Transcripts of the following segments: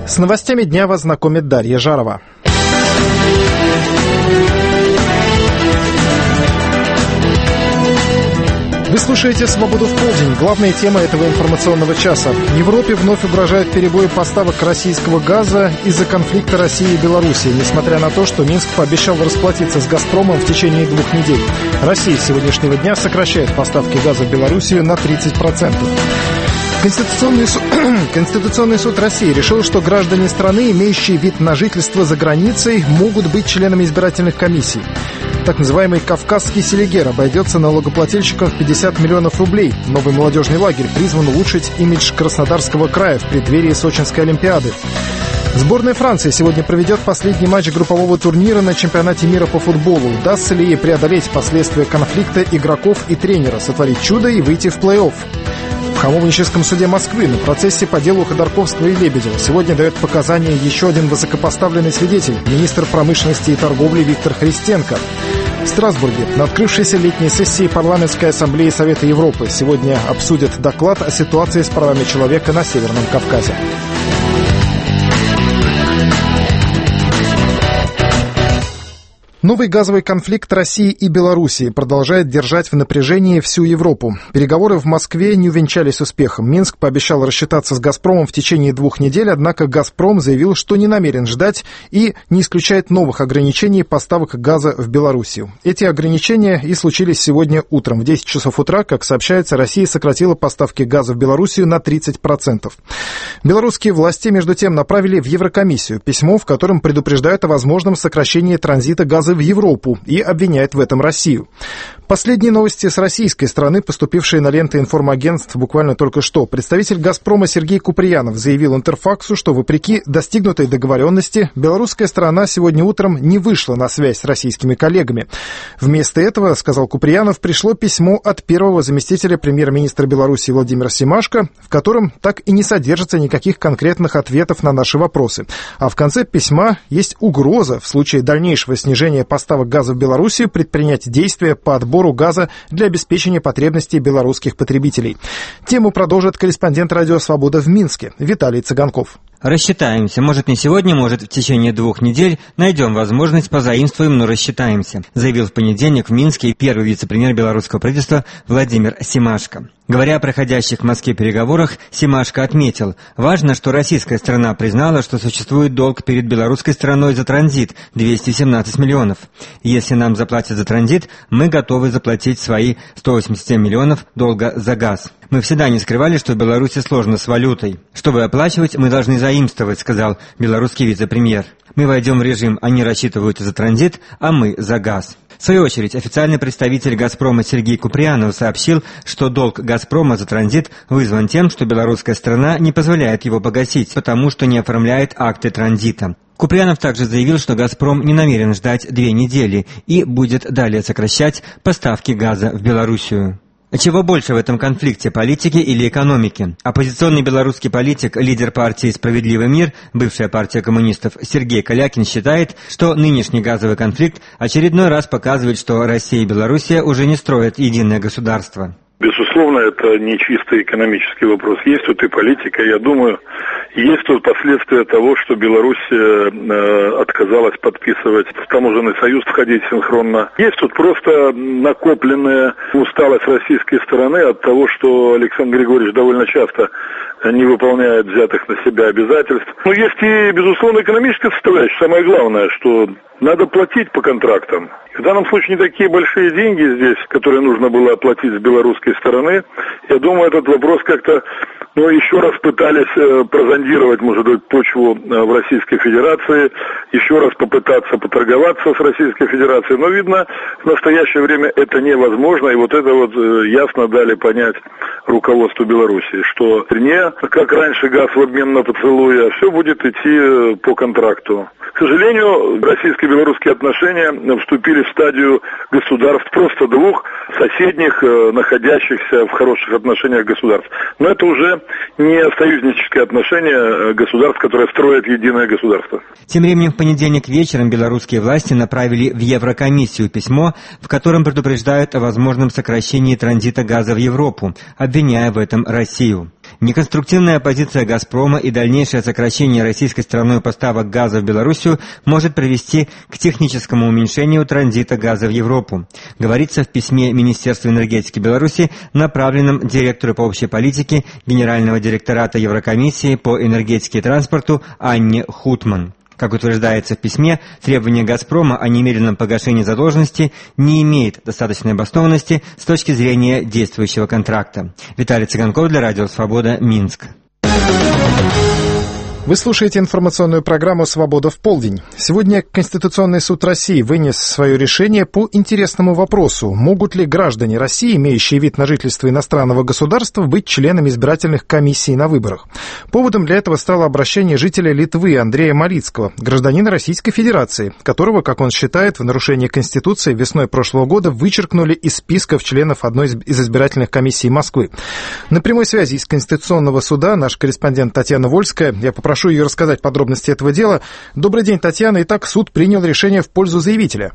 С новостями дня вас знакомит Дарья Жарова. Вы слушаете «Свободу в полдень». Главная тема этого информационного часа. Европе вновь угрожают перебои поставок российского газа из-за конфликта России и Беларуси, несмотря на то, что Минск пообещал расплатиться с «Газпромом» в течение 2 недель. Россия с сегодняшнего дня сокращает поставки газа в Белоруссию на 30%. Конституционный суд России решил, что граждане страны, имеющие вид на жительство за границей, могут быть членами избирательных комиссий. Так называемый «Кавказский селигер» обойдется налогоплательщикам в 50 миллионов рублей. Новый молодежный лагерь призван улучшить имидж Краснодарского края в преддверии Сочинской Олимпиады. Сборная Франции сегодня проведет последний матч группового турнира на чемпионате мира по футболу. Удастся ли ей преодолеть последствия конфликта игроков и тренера, сотворить чудо и выйти в плей-офф? В Хамовническом суде Москвы на процессе по делу Ходорковского и Лебедева сегодня дает показания еще один высокопоставленный свидетель – министр промышленности и торговли Виктор Христенко. В Страсбурге на открывшейся летней сессии Парламентской ассамблеи Совета Европы сегодня обсудят доклад о ситуации с правами человека на Северном Кавказе. Новый газовый конфликт России и Белоруссии продолжает держать в напряжении всю Европу. Переговоры в Москве не увенчались успехом. Минск пообещал рассчитаться с «Газпромом» в течение 2 недель, однако «Газпром» заявил, что не намерен ждать и не исключает новых ограничений поставок газа в Белоруссию. Эти ограничения и случились сегодня утром. В 10 часов утра, как сообщается, Россия сократила поставки газа в Белоруссию на 30%. Белорусские власти, между тем, направили в Еврокомиссию письмо, в котором предупреждают о возможном сокращении транзита газа в Европу и обвиняет в этом Россию. Последние новости с российской стороны, поступившие на ленты информагентств буквально только что. Представитель «Газпрома» Сергей Куприянов заявил Интерфаксу, что вопреки достигнутой договоренности белорусская сторона сегодня утром не вышла на связь с российскими коллегами. Вместо этого, сказал Куприянов, пришло письмо от первого заместителя премьер-министра Беларуси Владимира Семашко, в котором так и не содержится никаких конкретных ответов на наши вопросы. А в конце письма есть угроза в случае дальнейшего снижения поставок газа в Белоруссию предпринять действия по отбору газа для обеспечения потребностей белорусских потребителей. Тему продолжит корреспондент «Радио Свобода» в Минске Виталий Цыганков. Рассчитаемся. Может, не сегодня, может, в течение 2 недель найдем возможность, позаимствуем, но рассчитаемся, заявил в понедельник в Минске первый вице-премьер белорусского правительства Владимир Семашко. Говоря о проходящих в Москве переговорах, Семашко отметил, важно, что российская сторона признала, что существует долг перед белорусской стороной за транзит – 217 миллионов. Если нам заплатят за транзит, мы готовы заплатить свои 187 миллионов долга за газ. Мы всегда не скрывали, что в Беларуси сложно с валютой. Чтобы оплачивать, мы должны заимствовать, сказал белорусский вице-премьер. Мы войдем в режим «они рассчитывают за транзит, а мы за газ». В свою очередь, официальный представитель «Газпрома» Сергей Куприянов сообщил, что долг «Газпрома» за транзит вызван тем, что белорусская сторона не позволяет его погасить, потому что не оформляет акты транзита. Куприянов также заявил, что «Газпром» не намерен ждать 2 недели и будет далее сокращать поставки газа в Белоруссию. Чего больше в этом конфликте, политики или экономики? Оппозиционный белорусский политик, лидер партии «Справедливый мир», бывшая партия коммунистов Сергей Калякин считает, что нынешний газовый конфликт очередной раз показывает, что Россия и Белоруссия уже не строят единое государство. Безусловно, это не чисто экономический вопрос. Есть тут и политика, я думаю, есть тут последствия того, что Беларусь отказалась подписывать в таможенный союз, входить синхронно. Есть тут просто накопленная усталость российской стороны от того, что Александр Григорьевич довольно часто не выполняет взятых на себя обязательств. Но есть и, безусловно, экономическая составляющая. Самое главное, что надо платить по контрактам. В данном случае не такие большие деньги здесь, которые нужно было оплатить с белорусской стороны. Я думаю, этот вопрос как-то еще раз пытались прозондировать, может быть, почву в Российской Федерации, еще раз попытаться поторговаться с Российской Федерацией. Но, видно, в настоящее время это невозможно. И вот это вот ясно дали понять руководству Беларуси, что не как раньше газ в обмен на поцелуи, а все будет идти по контракту. К сожалению, российско-белорусские отношения вступили в стадию государств, просто 2 соседних, находящихся в хороших отношениях государств. Но это уже не союзнические отношения государств, которые строят единое государство. Тем временем в понедельник вечером белорусские власти направили в Еврокомиссию письмо, в котором предупреждают о возможном сокращении транзита газа в Европу, обвиняя в этом Россию. Неконструктивная позиция «Газпрома» и дальнейшее сокращение российской стороной поставок газа в Белоруссию может привести к техническому уменьшению транзита газа в Европу, говорится в письме Министерства энергетики Беларуси, направленном директору по общей политике Генерального директората Еврокомиссии по энергетике и транспорту Анне Хутман. Как утверждается в письме, требование «Газпрома» о немедленном погашении задолженности не имеет достаточной обоснованности с точки зрения действующего контракта. Виталий Цыганков для Радио Свобода, Минск. Вы слушаете информационную программу «Свобода в полдень». Сегодня Конституционный суд России вынес свое решение по интересному вопросу. Могут ли граждане России, имеющие вид на жительство иностранного государства, быть членами избирательных комиссий на выборах? Поводом для этого стало обращение жителя Литвы Андрея Малицкого, гражданина Российской Федерации, которого, как он считает, в нарушении Конституции весной прошлого года вычеркнули из списков членов одной из избирательных комиссий Москвы. На прямой связи из Конституционного суда наш корреспондент Татьяна Вольская. Я попрошу ее рассказать подробности этого дела. Добрый день, Татьяна. Итак, суд принял решение в пользу заявителя.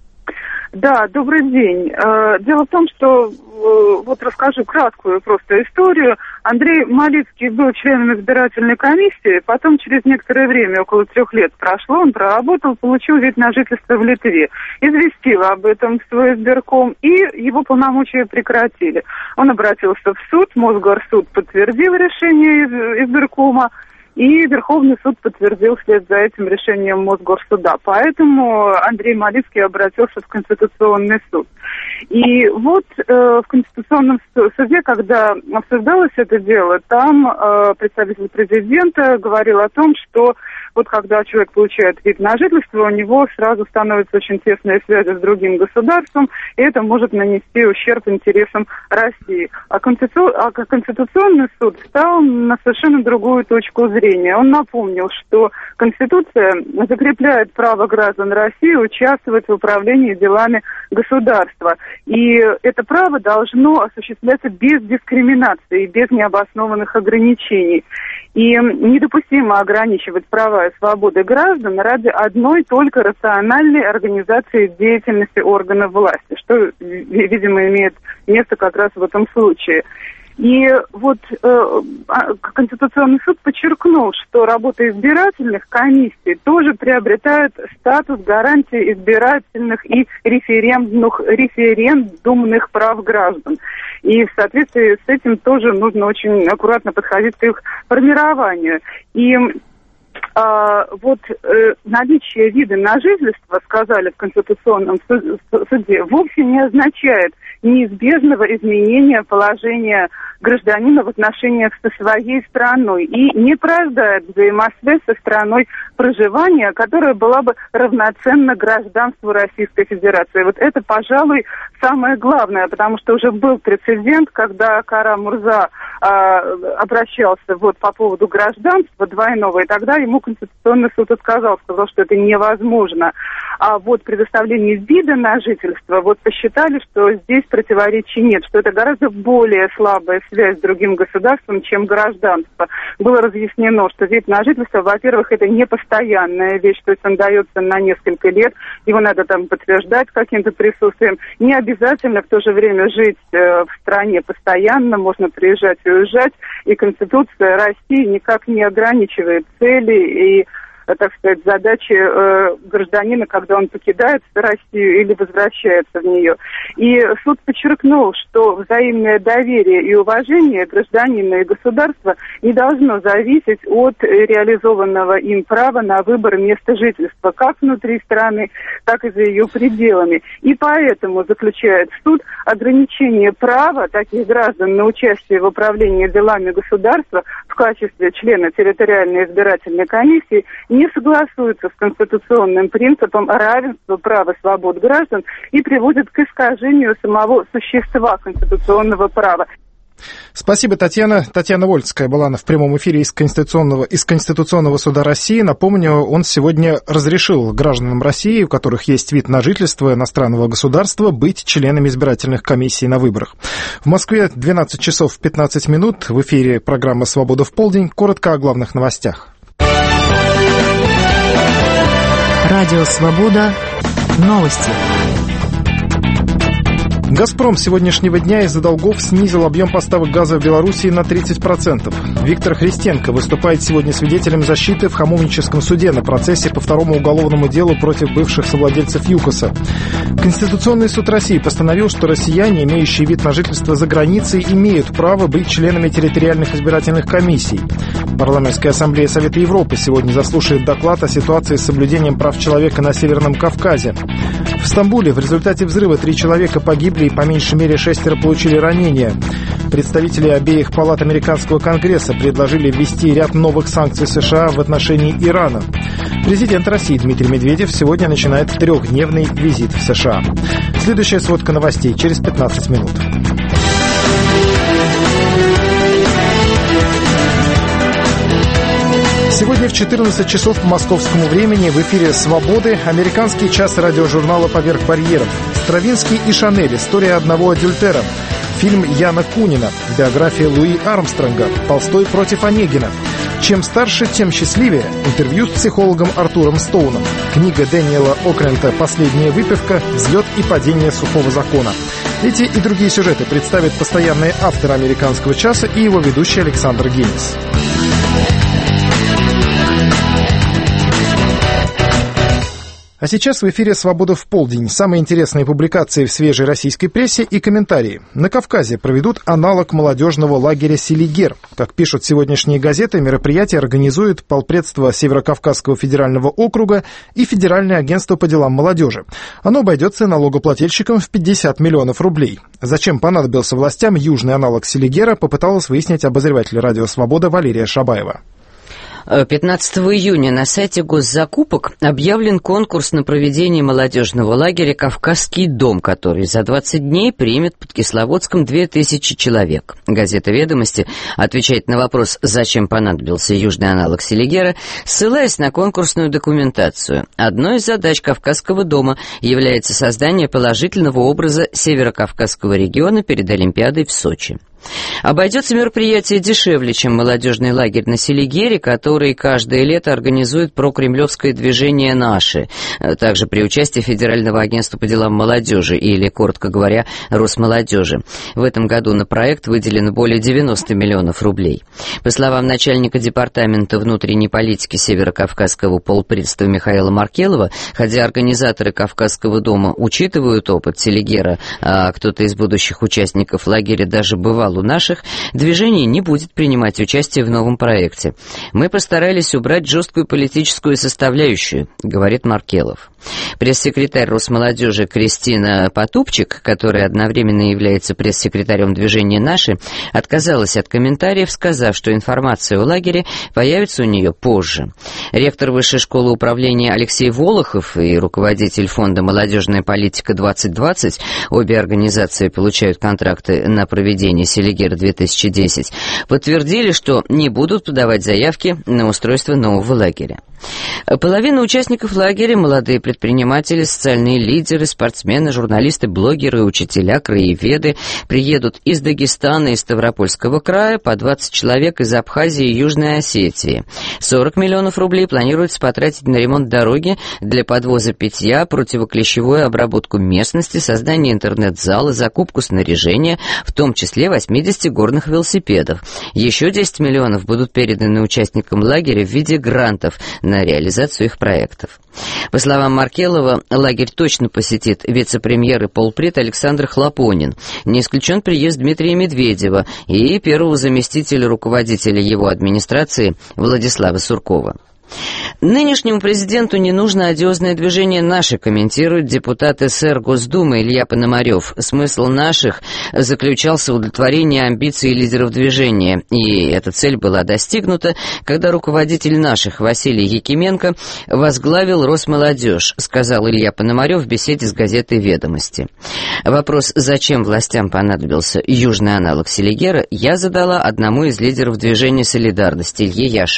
Да, добрый день. Дело в том, что, вот расскажу краткую просто историю. Андрей Малицкий был членом избирательной комиссии, потом через некоторое время, около 3 лет прошло, он проработал, получил вид на жительство в Литве. Известил об этом в свой избирком, и его полномочия прекратили. Он обратился в суд, Мосгорсуд подтвердил решение избиркома, и Верховный суд подтвердил вслед за этим решением Мосгорсуда. Поэтому Андрей Малицкий обратился в Конституционный суд. И вот в Конституционном суде, когда обсуждалось это дело, там представитель президента говорил о том, что вот когда человек получает вид на жительство, у него сразу становятся очень тесные связи с другим государством, и это может нанести ущерб интересам России. А Конституционный суд встал на совершенно другую точку зрения. Он напомнил, что Конституция закрепляет право граждан России участвовать в управлении делами государства. И это право должно осуществляться без дискриминации, без необоснованных ограничений. И недопустимо ограничивать права и свободы граждан ради одной только рациональной организации деятельности органов власти, что, видимо, имеет место как раз в этом случае. И вот Конституционный суд подчеркнул, что работа избирательных комиссий тоже приобретает статус гарантии избирательных и референдумных прав граждан. И в соответствии с этим тоже нужно очень аккуратно подходить к их формированию. И наличие вида на жительство, сказали в Конституционном суде, вовсе не означает неизбежного изменения положения гражданина в отношениях со своей страной и не порождает взаимосвязь со страной проживания, которая была бы равноценна гражданству Российской Федерации. Вот это, пожалуй, самое главное, потому что уже был прецедент, когда Кара-Мурза обращался вот по поводу гражданства двойного, и тогда ему Конституционный суд сказал, что это невозможно. А вот предоставление вида на жительство, вот посчитали, что здесь противоречий нет, что это гораздо более слабая связь с другим государством, чем гражданство. Было разъяснено, что вид на жительство, во-первых, это не постоянная вещь, то есть он дается на несколько лет, его надо там подтверждать каким-то присутствием. Не обязательно в то же время жить в стране постоянно, можно приезжать и уезжать, и Конституция России никак не ограничивает цели и, так сказать, задачи гражданина, когда он покидает Россию или возвращается в нее. И суд подчеркнул, что взаимное доверие и уважение гражданина и государства не должно зависеть от реализованного им права на выбор места жительства, как внутри страны, так и за ее пределами. И поэтому, заключает суд, ограничение права таких граждан на участие в управлении делами государства в качестве члена территориальной избирательной комиссии не согласуется с конституционным принципом равенства прав и свобод граждан и приводит к искажению самого существа конституционного права. Спасибо, Татьяна. Татьяна Вольская была в прямом эфире из Конституционного суда России. Напомню, он сегодня разрешил гражданам России, у которых есть вид на жительство иностранного государства, быть членами избирательных комиссий на выборах. В Москве 12 часов 15 минут. В эфире программа «Свобода в полдень». Коротко о главных новостях. Радио «Свобода». Новости. «Газпром» с сегодняшнего дня из-за долгов снизил объем поставок газа в Белоруссии на 30%. Виктор Христенко выступает сегодня свидетелем защиты в Хамовническом суде на процессе по второму уголовному делу против бывших совладельцев ЮКОСа. Конституционный суд России постановил, что россияне, имеющие вид на жительство за границей, имеют право быть членами территориальных избирательных комиссий. Парламентская ассамблея Совета Европы сегодня заслушает доклад о ситуации с соблюдением прав человека на Северном Кавказе. В Стамбуле в результате взрыва 3 человека погибли и по меньшей мере 6 получили ранения. Представители обеих палат американского Конгресса предложили ввести ряд новых санкций США в отношении Ирана. Президент России Дмитрий Медведев сегодня начинает 3-дневный визит в США. Следующая сводка новостей через 15 минут. Сегодня в 14 часов по московскому времени в эфире «Свободы» американский час радиожурнала «Поверх барьеров». Стравинский и Шанель. История одного адюльтера. Фильм Яна Кунина. Биография Луи Армстронга. Толстой против Онегина. Чем старше, тем счастливее. Интервью с психологом Артуром Стоуном. Книга Дэниела Окрента «Последняя выпивка. Взлет и падение сухого закона». Эти и другие сюжеты представит постоянный автор американского часа и его ведущий Александр Генис. А сейчас в эфире «Свобода в полдень». Самые интересные публикации в свежей российской прессе и комментарии. На Кавказе проведут аналог молодежного лагеря «Селигер». Как пишут сегодняшние газеты, мероприятие организует полпредство Северокавказского федерального округа и Федеральное агентство по делам молодежи. Оно обойдется налогоплательщикам в 50 миллионов рублей. Зачем понадобился властям южный аналог «Селигера», попыталась выяснить обозреватель радио «Свобода» Валерия Шабаева. 15 июня на сайте госзакупок объявлен конкурс на проведение молодежного лагеря «Кавказский дом», который за 20 дней примет под Кисловодском 2000 человек. Газета «Ведомости» отвечает на вопрос, зачем понадобился южный аналог «Селигера», ссылаясь на конкурсную документацию. Одной из задач «Кавказского дома» является создание положительного образа северокавказского региона перед Олимпиадой в Сочи. Обойдется мероприятие дешевле, чем молодежный лагерь на Селигере, который каждое лето организует прокремлевское движение «Наши», также при участии Федерального агентства по делам молодежи, или, коротко говоря, Росмолодежи. В этом году на проект выделено более 90 миллионов рублей. По словам начальника департамента внутренней политики Северокавказского полпредства Михаила Маркелова, хотя организаторы Кавказского дома учитывают опыт Селигера, а кто-то из будущих участников лагеря даже бывал у наших, движение не будет принимать участие в новом проекте. Мы постарались убрать жесткую политическую составляющую, говорит Маркелов. Пресс-секретарь Росмолодежи Кристина Потупчик, которая одновременно является пресс-секретарем движения «Наши», отказалась от комментариев, сказав, что информация о лагере появится у нее позже. Ректор Высшей школы управления Алексей Волохов и руководитель фонда «Молодежная политика-2020», обе организации получают контракты на проведение «Селигер-2010», подтвердили, что не будут подавать заявки на устройство нового лагеря. Половина участников лагеря – молодые предприниматели, социальные лидеры, спортсмены, журналисты, блогеры, учителя, краеведы. Приедут из Дагестана и Ставропольского края, по 20 человек из Абхазии и Южной Осетии. 40 миллионов рублей планируется потратить на ремонт дороги, для подвоза питья, противоклещевую обработку местности, создание интернет-зала, закупку снаряжения, в том числе 80 горных велосипедов. Еще 10 миллионов будут переданы участникам лагеря в виде грантов на реализацию их проектов. По словам Маркелова, лагерь точно посетит вице-премьер и полпред Александр Хлопонин. Не исключен приезд Дмитрия Медведева и первого заместителя руководителя его администрации Владислава Суркова. Нынешнему президенту не нужно одиозное движение «Наши», комментирует депутат СР Госдумы Илья Пономарев. Смысл «Наших» заключался в удовлетворении амбиций лидеров движения, и эта цель была достигнута, когда руководитель «Наших» Василий Якименко возглавил Росмолодежь, сказал Илья Пономарев в беседе с газетой «Ведомости». Вопрос, зачем властям понадобился южный аналог Селигера, я задала одному из лидеров движения «Солидарность» Илье Яшину.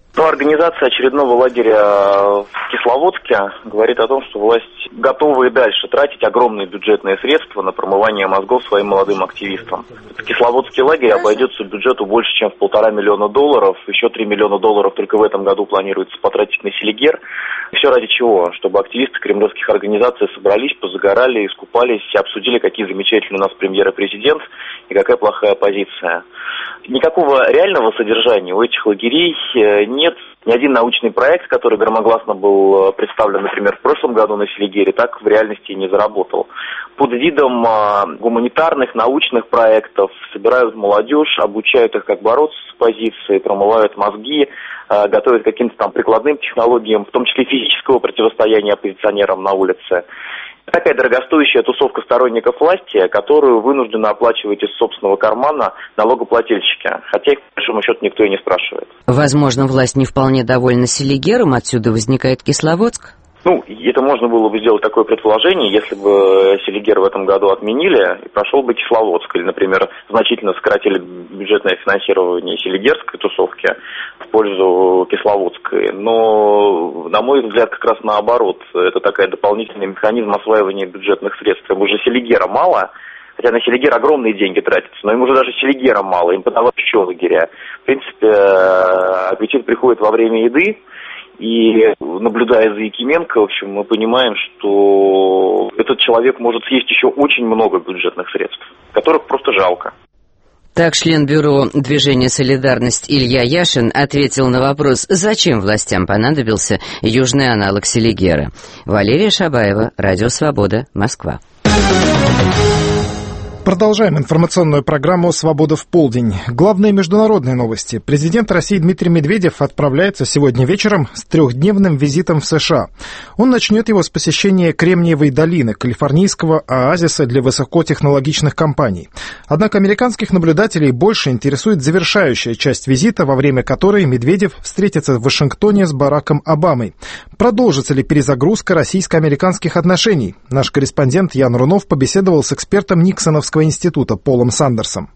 Организация очередного лагеря в Кисловодске говорит о том, что власть готова и дальше тратить огромные бюджетные средства на промывание мозгов своим молодым активистам. Кисловодский лагерь обойдется бюджету больше, чем в $1,5 миллиона. Еще $3 миллиона только в этом году планируется потратить на Селигер. Все ради чего? Чтобы активисты кремлевских организаций собрались, позагорали, искупались, обсудили, какие замечательные у нас премьер и президент и какая плохая оппозиция. Никакого реального содержания у этих лагерей нет. Ни один научный проект, который громогласно был представлен, например, в прошлом году на Селигере, так в реальности не заработал. Под видом гуманитарных, научных проектов собирают молодежь, обучают их, как бороться с оппозицией, промывают мозги, готовят к каким-то там прикладным технологиям, в том числе физического противостояния оппозиционерам на улице. Такая дорогостоящая тусовка сторонников власти, которую вынуждены оплачивать из собственного кармана налогоплательщики, хотя их, по большому счету, никто и не спрашивает. Возможно, власть не вполне довольна Селигером, отсюда возникает Кисловодск? Это можно было бы сделать такое предположение, если бы Селигер в этом году отменили, и прошел бы Кисловодск, или, например, значительно сократили бюджетное финансирование селигерской тусовки в пользу Кисловодской. Но, на мой взгляд, как раз наоборот. Это такой дополнительный механизм осваивания бюджетных средств. Им уже Селигера мало, хотя на Селигер огромные деньги тратятся, но им уже даже Селигера мало, им подавать еще лагеря. В принципе, аппетит приходит во время еды. И, наблюдая за Якименко, в общем, мы понимаем, что этот человек может съесть еще очень много бюджетных средств, которых просто жалко. Так член бюро движения «Солидарность» Илья Яшин ответил на вопрос, зачем властям понадобился южный аналог Селигера. Валерия Шабаева, Радио Свобода, Москва. Продолжаем информационную программу «Свобода в полдень». Главные международные новости. Президент России Дмитрий Медведев отправляется сегодня вечером с 3-дневным визитом в США. Он начнет его с посещения Кремниевой долины, калифорнийского оазиса для высокотехнологичных компаний. Однако американских наблюдателей больше интересует завершающая часть визита, во время которой Медведев встретится в Вашингтоне с Бараком Обамой. Продолжится ли перезагрузка российско-американских отношений? Наш корреспондент Ян Рунов побеседовал с экспертом Никсоновского института Полом Сандерсом.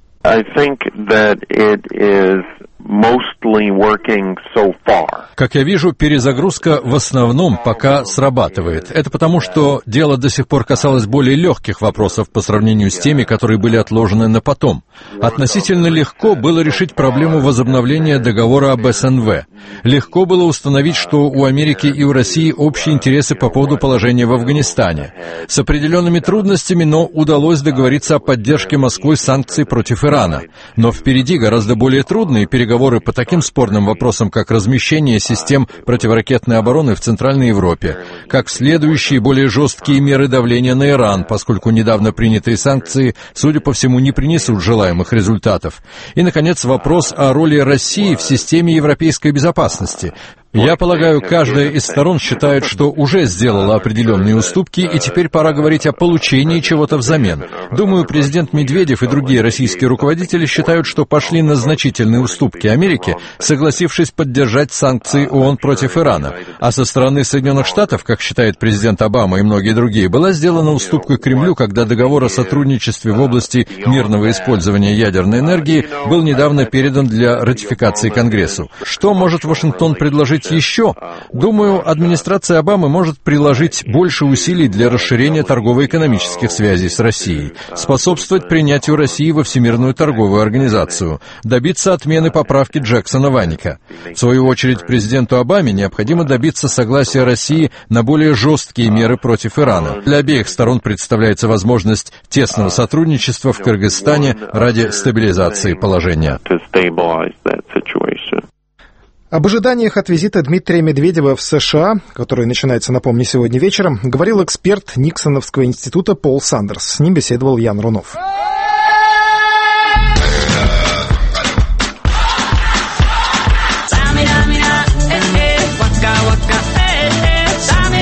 Как я вижу, перезагрузка в основном пока срабатывает. Это потому, что дело до сих пор касалось более легких вопросов по сравнению с теми, которые были отложены на потом. Относительно легко было решить проблему возобновления договора об СНВ. Легко было установить, что у Америки и у России общие интересы по поводу положения в Афганистане. С определенными трудностями, но удалось договориться о поддержке Москвой санкций против Ирана. Но впереди гораздо более трудные переговоры по таким спорным вопросам, как размещение систем противоракетной обороны в Центральной Европе, как следующие более жесткие меры давления на Иран, поскольку недавно принятые санкции, судя по всему, не принесут желаемых результатов. И, наконец, вопрос о роли России в системе европейской безопасности. Я полагаю, каждая из сторон считает, что уже сделала определенные уступки, и теперь пора говорить о получении чего-то взамен. Думаю, президент Медведев и другие российские руководители считают, что пошли на значительные уступки Америке, согласившись поддержать санкции ООН против Ирана. А со стороны Соединенных Штатов, как считает президент Обама и многие другие, была сделана уступка Кремлю, когда договор о сотрудничестве в области мирного использования ядерной энергии был недавно передан для ратификации Конгрессу. Что может Вашингтон предложить еще? Думаю, администрация Обамы может приложить больше усилий для расширения торгово-экономических связей с Россией, способствовать принятию России во Всемирную торговую организацию, добиться отмены поправки Джексона-Ваника. В свою очередь, президенту Обаме необходимо добиться согласия России на более жесткие меры против Ирана. Для обеих сторон представляется возможность тесного сотрудничества в Кыргызстане ради стабилизации положения. Об ожиданиях от визита Дмитрия Медведева в США, который начинается, напомню, сегодня вечером, говорил эксперт Никсоновского института Пол Сандерс. С ним беседовал Ян Рунов.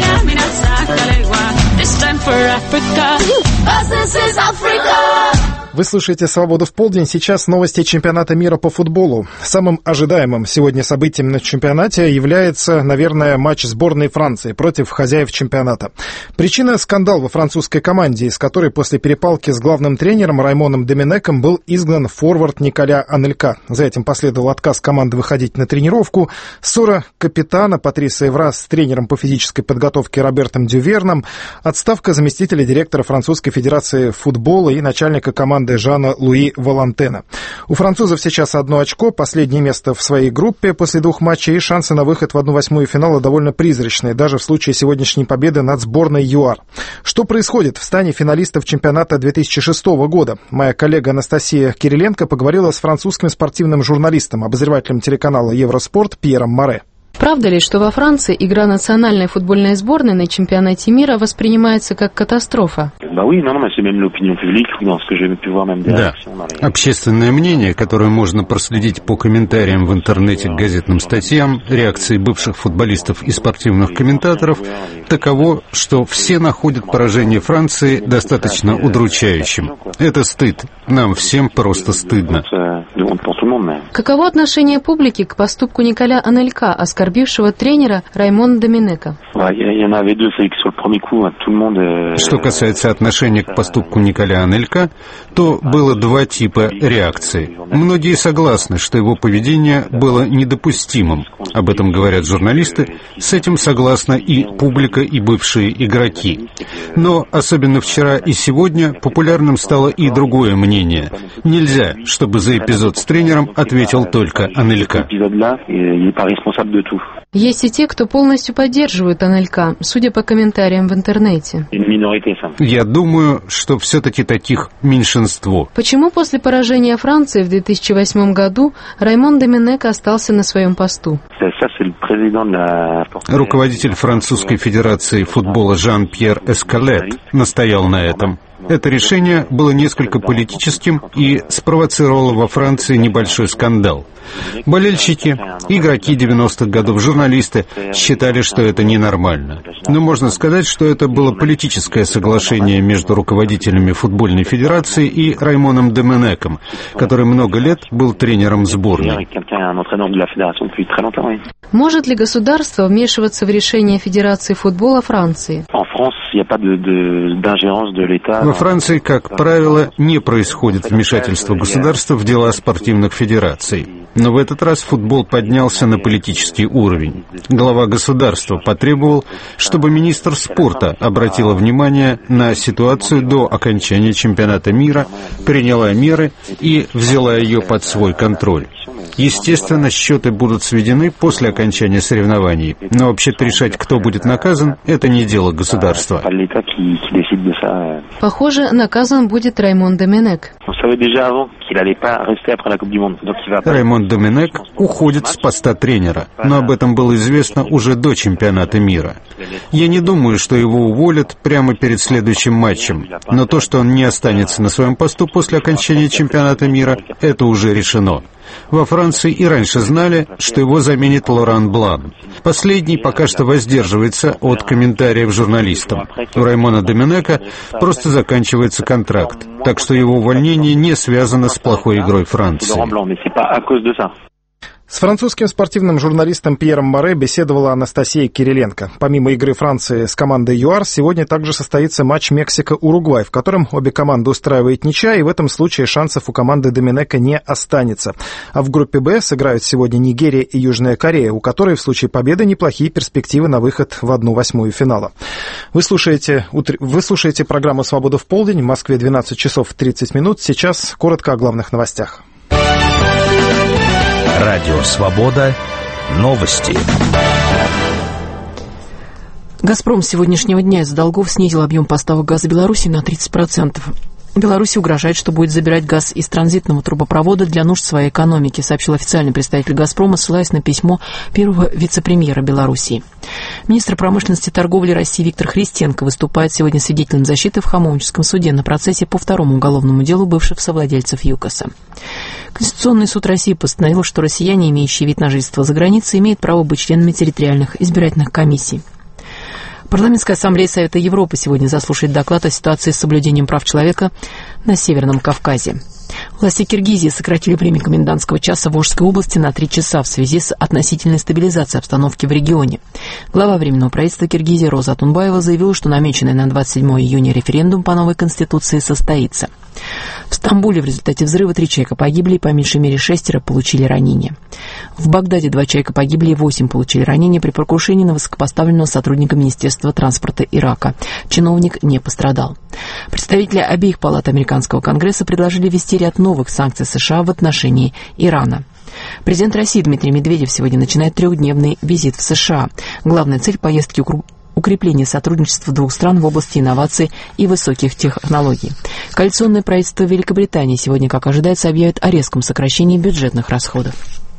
This time for Africa. This is Africa. Вы слушаете «Свободу в полдень». Сейчас новости чемпионата мира по футболу. Самым ожидаемым сегодня событием на чемпионате является, наверное, матч сборной Франции против хозяев чемпионата. Причина — скандал во французской команде, из которой после перепалки с главным тренером Раймоном Доменеком был изгнан форвард Николя Анелька. За этим последовал отказ команды выходить на тренировку, ссора капитана Патриса Эвра с тренером по физической подготовке Робертом Дюверном, отставка заместителя директора Французской федерации футбола и начальника команды Жана-Луи Валантена. У французов сейчас 1 очко, последнее место в своей группе после 2 матчей и шансы на выход в 1/8 финала довольно призрачные, даже в случае сегодняшней победы над сборной ЮАР. Что происходит в стане финалистов чемпионата 2006 года? Моя коллега Анастасия Кириленко поговорила с французским спортивным журналистом, обозревателем телеканала Евроспорт Пьером Море. Правда ли, что во Франции игра национальной футбольной сборной на чемпионате мира воспринимается как катастрофа? Да. Общественное мнение, которое можно проследить по комментариям в интернете к газетным статьям, реакции бывших футболистов и спортивных комментаторов, таково, что все находят поражение Франции достаточно удручающим. Это стыд. Нам всем просто стыдно. Каково отношение публики к поступку Николя Анелька, оскорбившего тренера Раймона Доменека? Что касается отношения к поступку Николя Анелька, то было 2 типа реакции. Многие согласны, что его поведение было недопустимым. Об этом говорят журналисты. С этим согласна и публика, и бывшие игроки. Но особенно вчера и сегодня популярным стало и другое мнение. Нельзя, чтобы за эпизод с тренером ответил только Анелька. Есть и те, кто полностью поддерживает Анелька, судя по комментариям в интернете. Я думаю, что все-таки таких меньшинство. Почему после поражения Франции в 2008 году Раймон Доменек остался на своем посту? Руководитель Французской федерации футбола Жан-Пьер Эскалет настоял на этом. Это решение было несколько политическим и спровоцировало во Франции небольшой скандал. Болельщики, игроки 90-х годов, журналисты считали, что это ненормально. Но можно сказать, что это было политическое соглашение между руководителями футбольной федерации и Раймоном Доменеком, который много лет был тренером сборной. Может ли государство вмешиваться в решение Федерации футбола Франции? Во Франции, как правило, не происходит вмешательство государства в дела спортивных федераций. Но в этот раз футбол поднялся на политический уровень. Глава государства потребовал, чтобы министр спорта обратила внимание на ситуацию до окончания чемпионата мира, приняла меры и взяла ее под свой контроль. Естественно, счеты будут сведены после окончания соревнований, но вообще-то решать, кто будет наказан, это не дело государства. Похоже, наказан будет Раймон Доменек. Раймон Доменек уходит с поста тренера, но об этом было известно уже до чемпионата мира. Я не думаю, что его уволят прямо перед следующим матчем, но то, что он не останется на своем посту после окончания чемпионата мира, это уже решено. Во Франции и раньше знали, что его заменит Лоран Блан. Последний пока что воздерживается от комментариев журналистам. У Раймона Доменека просто заканчивается контракт, так что его увольнение не связано с плохой игрой Франции. С французским спортивным журналистом Пьером Море беседовала Анастасия Кириленко. Помимо игры Франции с командой ЮАР, сегодня также состоится матч Мексика-Уругвай, в котором обе команды устраивают ничья, и в этом случае шансов у команды Доменека не останется. А в группе «Б» сыграют сегодня Нигерия и Южная Корея, у которой в случае победы неплохие перспективы на выход в 1/8 финала. Вы слушаете программу «Свобода в полдень». В Москве 12 часов 30 минут. Сейчас коротко о главных новостях. Радио «Свобода». Новости. «Газпром» с сегодняшнего дня из-за долгов снизил объем поставок газа Беларуси на 30%. Беларуси угрожает, что будет забирать газ из транзитного трубопровода для нужд своей экономики, сообщил официальный представитель «Газпрома», ссылаясь на письмо первого вице-премьера Белоруссии. Министр промышленности и торговли России Виктор Христенко выступает сегодня свидетелем защиты в Хамовническом суде на процессе по второму уголовному делу бывших совладельцев ЮКОСа. Конституционный суд России постановил, что россияне, имеющие вид на жительство за границей, имеют право быть членами территориальных избирательных комиссий. Парламентская ассамблея Совета Европы сегодня заслушает доклад о ситуации с соблюдением прав человека на Северном Кавказе. Власти Киргизии сократили время комендантского часа в Волжской области на 3 часа в связи с относительной стабилизацией обстановки в регионе. Глава Временного правительства Киргизии Роза Атунбаева заявила, что намеченный на 27 июня референдум по новой конституции состоится. В Стамбуле в результате взрыва 3 человека погибли и по меньшей мере 6 получили ранения. В Багдаде 2 человека погибли и 8 получили ранения при покушении на высокопоставленного сотрудника Министерства транспорта Ирака. Чиновник не пострадал. Представители обеих палат американского конгресса предложили ввести ряд новых санкций США в отношении Ирана. Президент России Дмитрий Медведев сегодня начинает 3-дневный визит в США. Главная цель поездки – укрепление сотрудничества двух стран в области инноваций и высоких технологий. Коалиционное правительство Великобритании сегодня, как ожидается, объявит о резком сокращении бюджетных расходов.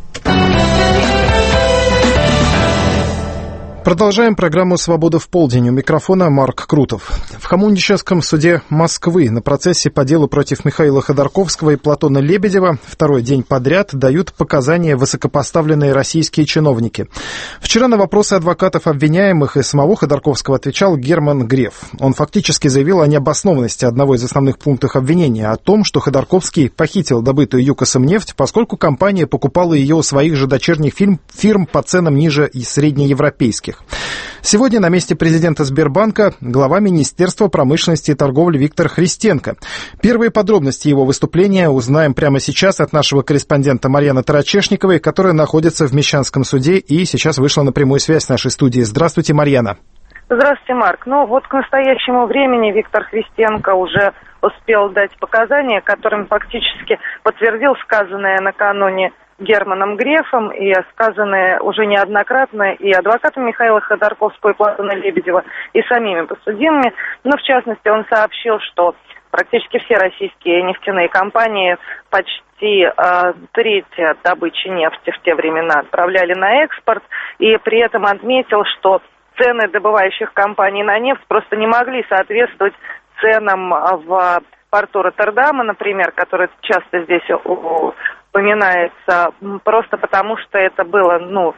Продолжаем программу «Свобода в полдень». У микрофона Марк Крутов. В Коммуническом суде Москвы на процессе по делу против Михаила Ходорковского и Платона Лебедева второй день подряд дают показания высокопоставленные российские чиновники. Вчера на вопросы адвокатов обвиняемых и самого Ходорковского отвечал Герман Греф. Он фактически заявил о необоснованности одного из основных пунктов обвинения, о том, что Ходорковский похитил добытую ЮКОСом нефть, поскольку компания покупала ее у своих же дочерних фирм по ценам ниже среднеевропейских. Сегодня на месте президента Сбербанка глава Министерства промышленности и торговли Виктор Христенко. Первые подробности его выступления узнаем прямо сейчас от нашего корреспондента Марьяны Тарачешниковой, которая находится в Мещанском суде и сейчас вышла на прямую связь с нашей студией. Здравствуйте, Марьяна. Здравствуйте, Марк. Вот к настоящему времени Виктор Христенко уже успел дать показания, которым фактически подтвердил сказанное накануне Германом Грефом и сказанное уже неоднократно и адвокатом Михаила Ходорковского и Платона Лебедева, и самими подсудимыми. Но, в частности, он сообщил, что практически все российские нефтяные компании почти треть добычи нефти в те времена отправляли на экспорт, и при этом отметил, что цены добывающих компаний на нефть просто не могли соответствовать ценам в порту Роттердама, например, который часто здесь упоминается, просто потому что это было,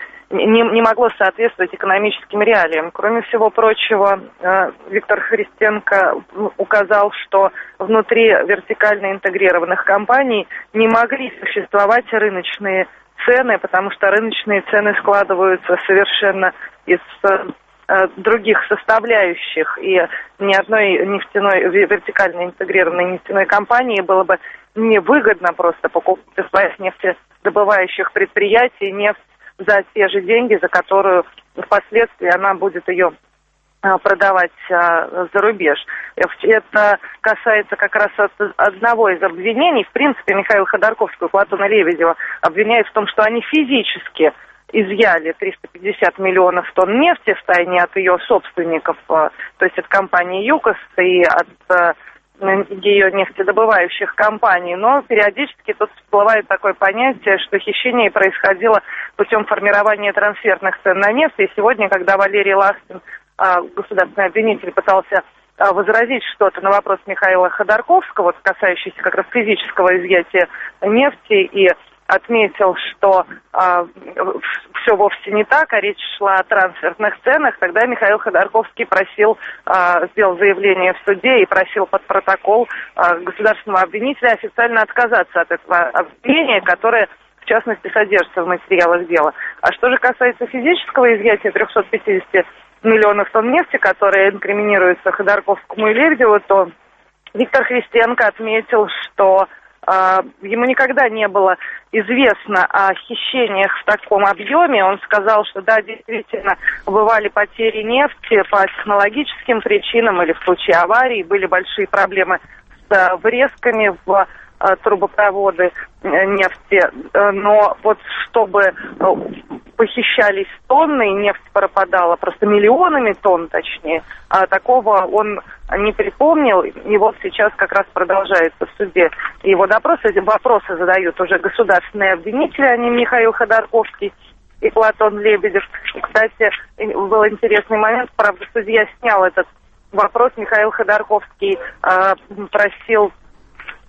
не могло соответствовать экономическим реалиям. Кроме всего прочего, Виктор Христенко указал, что внутри вертикально интегрированных компаний не могли существовать рыночные цены, потому что рыночные цены складываются совершенно из других составляющих, и ни одной вертикально интегрированной нефтяной компании было бы невыгодно просто покупать из своих нефтедобывающих предприятий нефть за те же деньги, за которую впоследствии она будет ее продавать за рубеж. Это касается как раз одного из обвинений. В принципе, Михаила Ходорковского и Платона Лебедева обвиняют в том, что они физически изъяли 350 миллионов тонн нефти втайне от ее собственников, то есть от компании ЮКОС и от ее нефтедобывающих компаний, но периодически тут всплывает такое понятие, что хищение происходило путем формирования трансферных цен на нефть, и сегодня, когда Валерий Ластин, государственный обвинитель, пытался возразить что-то на вопрос Михаила Ходорковского, касающийся как раз физического изъятия нефти, и отметил, что все вовсе не так, а речь шла о трансферных ценах, тогда Михаил Ходорковский сделал заявление в суде и просил под протокол государственного обвинителя официально отказаться от этого обвинения, которое, в частности, содержится в материалах дела. А что же касается физического изъятия 350 миллионов тонн нефти, которые инкриминируются Ходорковскому и Лебедеву, то Виктор Христенко отметил, что ему никогда не было известно о хищениях в таком объеме. Он сказал, что да, действительно, бывали потери нефти по технологическим причинам или в случае аварии, были большие проблемы с врезками в трубопроводы нефти, но вот чтобы похищались тонны, и нефть пропадала просто миллионами тонн, точнее, такого он не припомнил, и вот сейчас как раз продолжается в суде его допрос. Эти вопросы задают уже государственные обвинители, а не Михаил Ходорковский и Платон Лебедев. И, кстати, был интересный момент, правда, судья снял этот вопрос. Михаил Ходорковский просил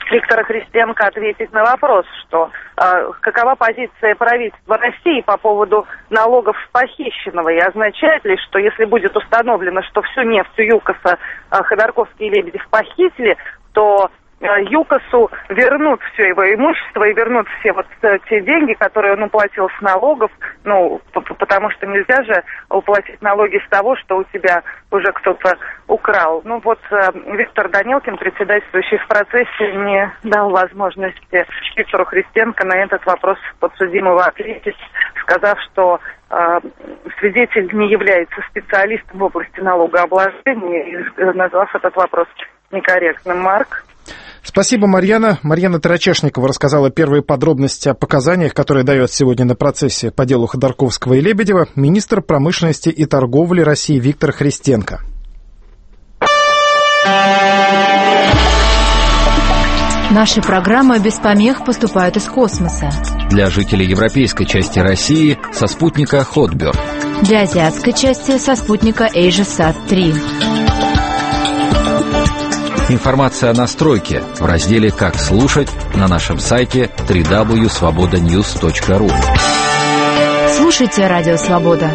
Виктора Христенко ответить на вопрос, что какова позиция правительства России по поводу налогов с похищенного, и означает ли, что если будет установлено, что всю нефть у ЮКОСа Ходорковский и Лебедев похитили, то ЮКОСу вернут все его имущество и вернут все вот те деньги, которые он уплатил с налогов, потому что нельзя же уплатить налоги с того, что у тебя уже кто-то украл. Виктор Данилкин, председательствующий в процессе, не дал возможности Виктору Христенко на этот вопрос подсудимого ответить, сказав, что свидетель не является специалистом в области налогообложения, и назвав этот вопрос некорректным. Марк? Спасибо, Марьяна. Марьяна Тарачешникова рассказала первые подробности о показаниях, которые дает сегодня на процессе по делу Ходорковского и Лебедева министр промышленности и торговли России Виктор Христенко. Наши программы без помех поступают из космоса. Для жителей европейской части России со спутника Hotbird. Для азиатской части со спутника AsiaSat-3. Информация о настройке в разделе «Как слушать» на нашем сайте www.svobodanews.ru. Слушайте Радио Свобода.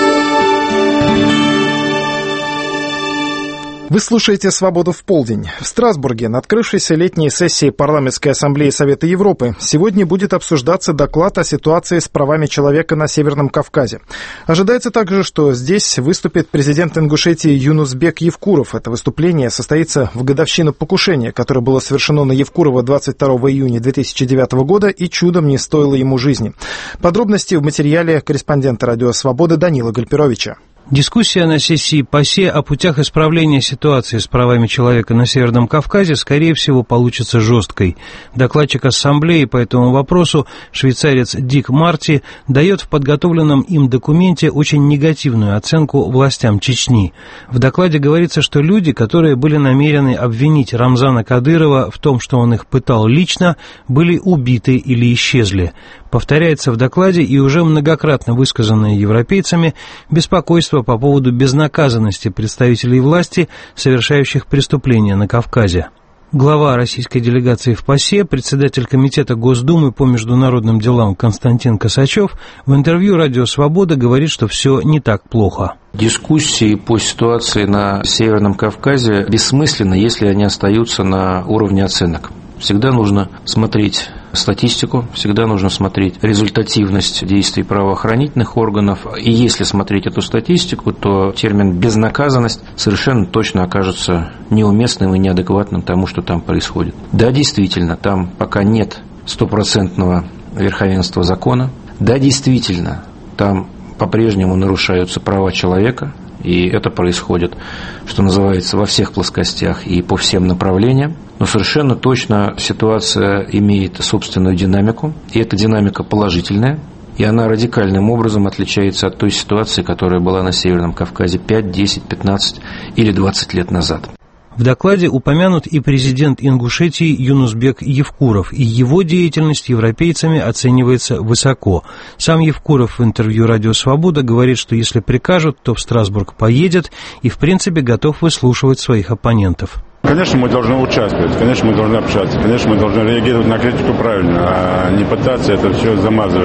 Вы слушаете «Свободу в полдень». В Страсбурге на открывшейся летней сессии Парламентской ассамблеи Совета Европы сегодня будет обсуждаться доклад о ситуации с правами человека на Северном Кавказе. Ожидается также, что здесь выступит президент Ингушетии Юнусбек Евкуров. Это выступление состоится в годовщину покушения, которое было совершено на Евкурова 22 июня 2009 года и чудом не стоило ему жизни. Подробности в материале корреспондента «Радио Свобода» Данила Гальперовича. Дискуссия на сессии ПАСЕ о путях исправления ситуации с правами человека на Северном Кавказе, скорее всего, получится жесткой. Докладчик Ассамблеи по этому вопросу, швейцарец Дик Марти, дает в подготовленном им документе очень негативную оценку властям Чечни. В докладе говорится, что люди, которые были намерены обвинить Рамзана Кадырова в том, что он их пытал лично, были убиты или исчезли. Повторяется в докладе и уже многократно высказанное европейцами беспокойство по поводу безнаказанности представителей власти, совершающих преступления на Кавказе. Глава российской делегации в ПАСЕ, председатель Комитета Госдумы по международным делам Константин Косачев в интервью «Радио Свобода» говорит, что все не так плохо. Дискуссии по ситуации на Северном Кавказе бессмысленны, если они остаются на уровне оценок. Всегда нужно смотреть статистику, всегда нужно смотреть результативность действий правоохранительных органов. И если смотреть эту статистику, то термин «безнаказанность» совершенно точно окажется неуместным и неадекватным тому, что там происходит. Да, действительно, там пока нет стопроцентного верховенства закона. Да, действительно, там по-прежнему нарушаются права человека. И это происходит, что называется, во всех плоскостях и по всем направлениям. Но совершенно точно ситуация имеет собственную динамику, и эта динамика положительная, и она радикальным образом отличается от той ситуации, которая была на Северном Кавказе 5, 10, 15 или 20 лет назад. В докладе упомянут и президент Ингушетии Юнусбек Евкуров, и его деятельность европейцами оценивается высоко. Сам Евкуров в интервью «Радио Свобода» говорит, что если прикажут, то в Страсбург поедет и, в принципе, готов выслушивать своих оппонентов. Конечно, мы должны участвовать, конечно, мы должны общаться, конечно, мы должны реагировать на критику правильно, а не пытаться это все замазывать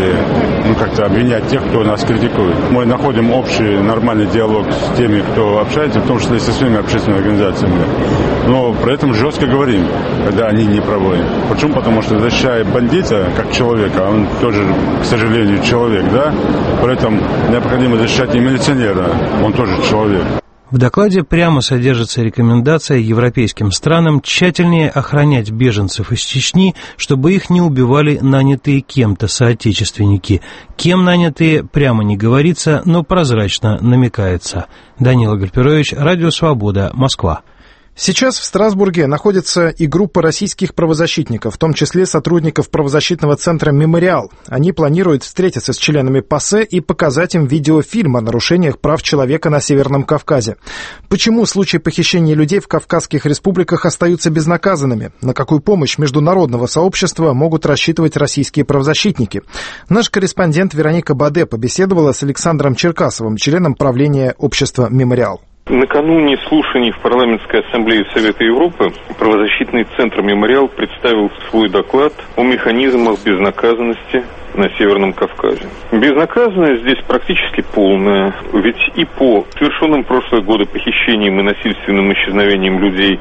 или как-то обвинять тех, кто нас критикует. Мы находим общий нормальный диалог с теми, кто общается, в том числе и со своими общественными организациями. Но при этом жестко говорим, когда они не правы. Почему? Потому что, защищая бандита как человека, он тоже, к сожалению, человек, да? При этом необходимо защищать и милиционера, он тоже человек. В докладе прямо содержится рекомендация европейским странам тщательнее охранять беженцев из Чечни, чтобы их не убивали нанятые кем-то соотечественники. Кем нанятые, прямо не говорится, но прозрачно намекается. Данила Гальперович, Радио Свобода, Москва. Сейчас в Страсбурге находится и группа российских правозащитников, в том числе сотрудников правозащитного центра «Мемориал». Они планируют встретиться с членами ПАСЕ и показать им видеофильм о нарушениях прав человека на Северном Кавказе. Почему случаи похищения людей в кавказских республиках остаются безнаказанными? На какую помощь международного сообщества могут рассчитывать российские правозащитники? Наш корреспондент Вероника Баде побеседовала с Александром Черкасовым, членом правления общества «Мемориал». Накануне слушаний в Парламентской ассамблее Совета Европы правозащитный центр «Мемориал» представил свой доклад о механизмах безнаказанности на Северном Кавказе. Безнаказанность здесь практически полная, ведь и по совершенным в прошлые годы похищениям и насильственным исчезновениям людей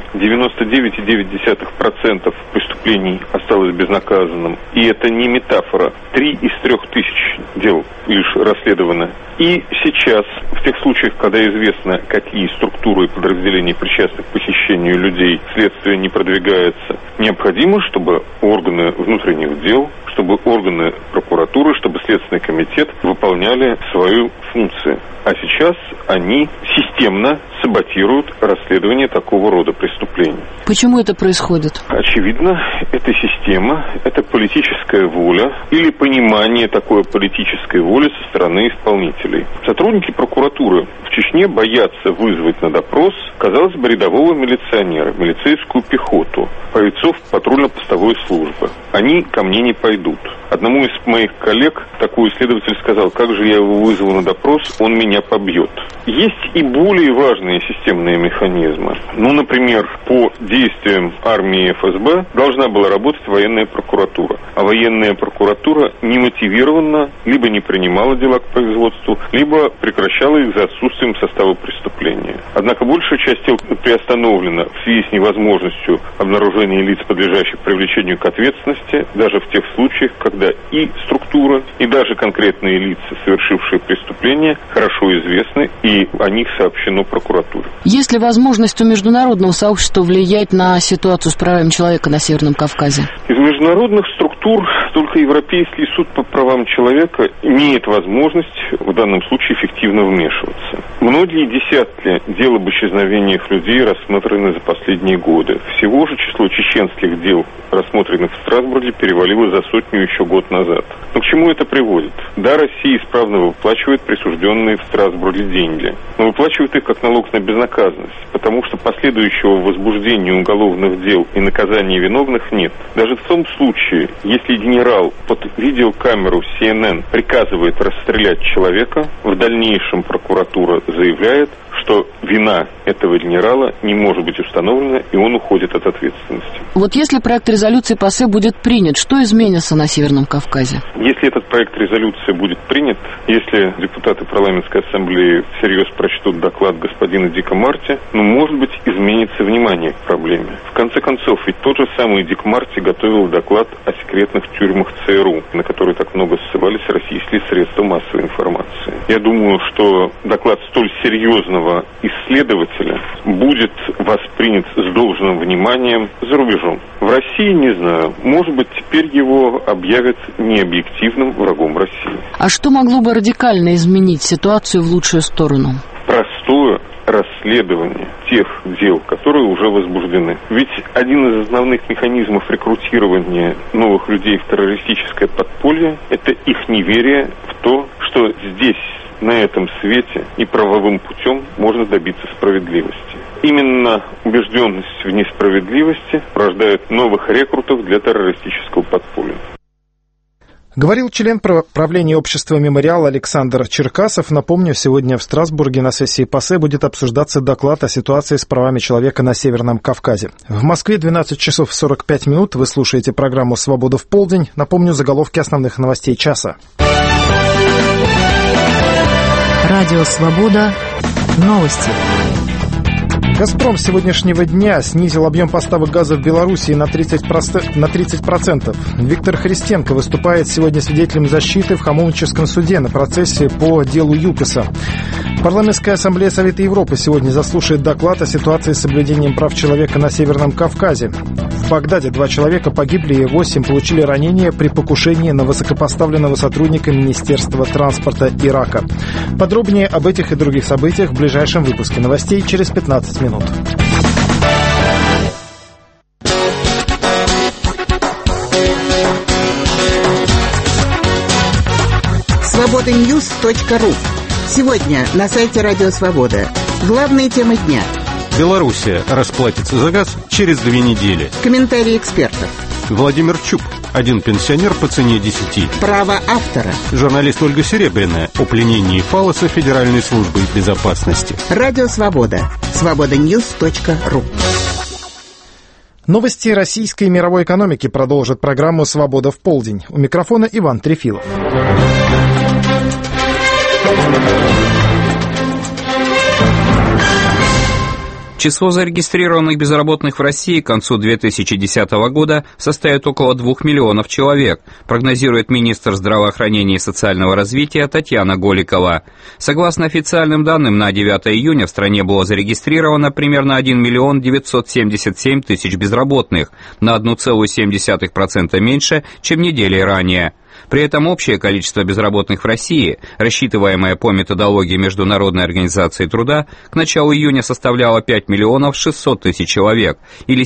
99,9% преступлений осталось безнаказанным. И это не метафора. 3 из 3 тысяч дел лишь расследовано. И сейчас, в тех случаях, когда известно, какие структуры и подразделения причастны к похищению людей, следствие не продвигается, необходимо, чтобы органы внутренних дел, чтобы органы прокуратуры, чтобы Следственный комитет выполняли свою функцию. А сейчас они системно саботируют расследование такого рода преступлений. Почему это происходит? Очевидно, это система, это политическая воля или понимание такой политической воли со стороны исполнителей. Сотрудники прокуратуры в Чечне боятся вызвать на допрос, казалось бы, рядового милиционера, милицейскую пехоту, бойцов патрульно-постовой службы. Они ко мне не пойдут. Одному из моих коллег такой исследователь сказал: как же я его вызову на допрос, он меня побьет. Есть и более важные системные механизмы. Например, по действиям армии и ФСБ должна была работать военная прокуратура. А военная прокуратура немотивированно либо не принимала дела к производству, либо прекращала их за отсутствием состава преступления. Однако большая часть дел приостановлена в связи с невозможностью обнаружения лиц, подлежащих привлечению к ответственности, даже в тех случаях, когда и структура, и даже конкретные лица, совершившие преступления, хорошо известны, и о них сообщено прокуратуре. Есть ли возможность у международного сообщества влиять на ситуацию с правами человека на Северном Кавказе? Из международных структур только Европейский суд по правам человека имеет возможность в данном случае эффективно вмешиваться. Многие десятки дел об исчезновениях людей рассмотрены за последние годы. Всего же число чеченских дел, рассмотренных в Страсбурге, перевалило за 100 еще год назад. Но к чему это приводит? Да, Россия исправно выплачивает присужденные в Страсбурге деньги, но выплачивает их как налог на безнаказанность, потому что последующего возбуждения уголовных дел и наказания виновных нет. Даже в том случае, если генерал под видеокамеру CNN приказывает расстрелять человека, в дальнейшем прокуратура заявляет, что вина этого генерала не может быть установлена, и он уходит от ответственности. Вот если проект резолюции ПАСЕ будет принят, что изменится на Северном Кавказе? Если этот проект резолюции будет принят, если депутаты парламентской ассамблеи всерьез прочтут доклад господина Дика Марти, может быть, изменится внимание к проблеме. В конце концов, ведь тот же самый Дик Марти готовил доклад о секретных тюрьмах ЦРУ, на который так много ссылались российские средства массовой информации. Я думаю, что доклад столь серьезного исследователя будет воспринят с должным вниманием за рубежом. В России не знаю. Может быть, теперь его объявят необъективным врагом России. А что могло бы радикально изменить ситуацию в лучшую сторону? Простое расследование тех дел, которые уже возбуждены. Ведь один из основных механизмов рекрутирования новых людей в террористическое подполье – это их неверие в то, что здесь, на этом свете, и правовым путем можно добиться справедливости. Именно убежденность в несправедливости рождает новых рекрутов для террористического подполья. Говорил член правления общества «Мемориал» Александр Черкасов. Напомню, сегодня в Страсбурге на сессии ПАСЕ будет обсуждаться доклад о ситуации с правами человека на Северном Кавказе. В Москве 12 часов 45 минут. Вы слушаете программу «Свобода в полдень». Напомню заголовки основных новостей часа. Радио «Свобода». Новости. «Газпром» с сегодняшнего дня снизил объем поставок газа в Белоруссии на 30%. Виктор Христенко выступает сегодня свидетелем защиты в Хамовническом суде на процессе по делу ЮКОСа. Парламентская ассамблея Совета Европы сегодня заслушает доклад о ситуации с соблюдением прав человека на Северном Кавказе. В Багдаде 2 человека погибли и 8 получили ранения при покушении на высокопоставленного сотрудника Министерства транспорта Ирака. Подробнее об этих и других событиях в ближайшем выпуске новостей через 15 минут. Свобода-Ньюс.ру. Сегодня на сайте Радио Свобода. Главные темы дня. Белоруссия расплатится за газ через 2 недели. Комментарии экспертов. Владимир Чуб. Один пенсионер по цене 10. Право автора. Журналист Ольга Серебряная о пленении фаллоса Федеральной службы безопасности. Радио «Свобода». Свободоньюз.ру. Новости российской и мировой экономики продолжит программу «Свобода в полдень». У микрофона Иван Трефилов. Число зарегистрированных безработных в России к концу 2010 года составит около 2 миллионов человек, прогнозирует министр здравоохранения и социального развития Татьяна Голикова. Согласно официальным данным, на 9 июня в стране было зарегистрировано примерно 1 миллион 977 тысяч безработных, на 1,7% меньше, чем недели ранее. При этом общее количество безработных в России, рассчитываемое по методологии Международной организации труда, к началу июня составляло 5 миллионов 600 тысяч человек, или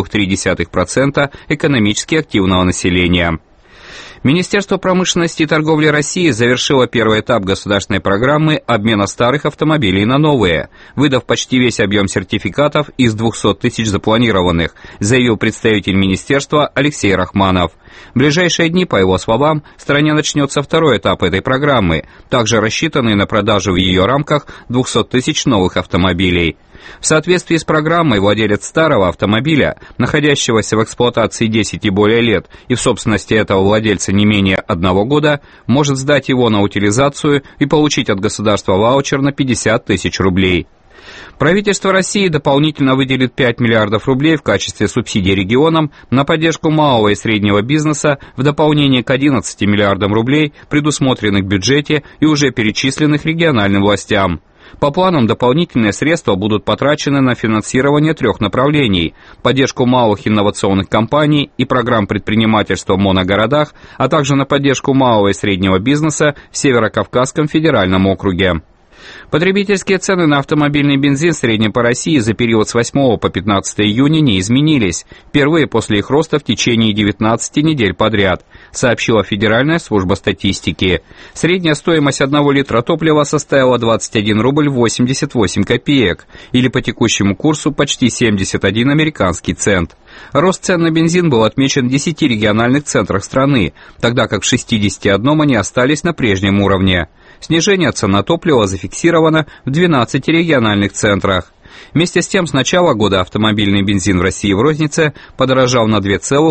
7,3% экономически активного населения. Министерство промышленности и торговли России завершило первый этап государственной программы обмена старых автомобилей на новые, выдав почти весь объем сертификатов из 200 тысяч запланированных, заявил представитель министерства Алексей Рахманов. В ближайшие дни, по его словам, в стране начнется второй этап этой программы, также рассчитанный на продажу в ее рамках 200 тысяч новых автомобилей. В соответствии с программой владелец старого автомобиля, находящегося в эксплуатации 10 и более лет и в собственности этого владельца не менее 1 года, может сдать его на утилизацию и получить от государства ваучер на 50 тысяч рублей. Правительство России дополнительно выделит 5 миллиардов рублей в качестве субсидий регионам на поддержку малого и среднего бизнеса в дополнение к 11 миллиардам рублей, предусмотренных в бюджете и уже перечисленных региональным властям. По планам, дополнительные средства будут потрачены на финансирование 3 направлений – поддержку малых инновационных компаний и программ предпринимательства в моногородах, а также на поддержку малого и среднего бизнеса в Северо-Кавказском федеральном округе. Потребительские цены на автомобильный бензин в среднем по России за период с 8 по 15 июня не изменились, впервые после их роста в течение 19 недель подряд, сообщила Федеральная служба статистики. Средняя стоимость 1 литра топлива составила 21 рубль 88 копеек, или по текущему курсу почти 71 американский цент. Рост цен на бензин был отмечен в 10 региональных центрах страны, тогда как в 61 они остались на прежнем уровне. Снижение цен на топливо зафиксировано в 12 региональных центрах. Вместе с тем, с начала года автомобильный бензин в России в рознице подорожал на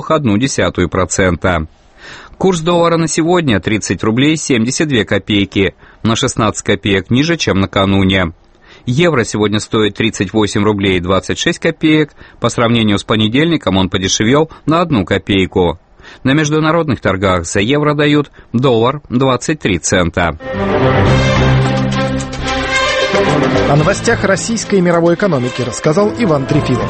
2,1%. Курс доллара на сегодня 30 рублей 72 копейки, на 16 копеек ниже, чем накануне. Евро сегодня стоит 38 рублей 26 копеек, по сравнению с понедельником он подешевел на 1 копейку. На международных торгах за евро дают доллар 23 цента. О новостях российской и мировой экономики рассказал Иван Трефилов.